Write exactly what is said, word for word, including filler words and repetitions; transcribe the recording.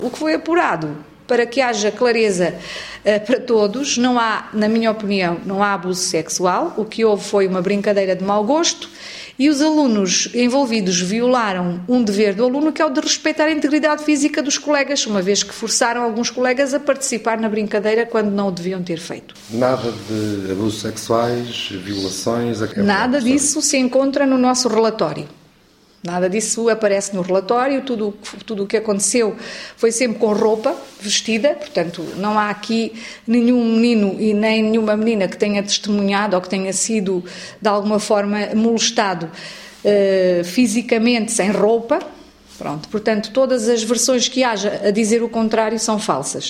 O que foi apurado, para que haja clareza uh, para todos, não há, na minha opinião, não há abuso sexual. O que houve foi uma brincadeira de mau gosto e os alunos envolvidos violaram um dever do aluno, que é o de respeitar a integridade física dos colegas, uma vez que forçaram alguns colegas a participar na brincadeira quando não o deviam ter feito. Nada de abusos sexuais, violações... É Nada disso se encontra no nosso relatório. Nada disso aparece no relatório, tudo, tudo o que aconteceu foi sempre com roupa vestida, portanto não há aqui nenhum menino e nem nenhuma menina que tenha testemunhado ou que tenha sido de alguma forma molestado uh, fisicamente sem roupa. Pronto, portanto todas as versões que haja a dizer o contrário são falsas.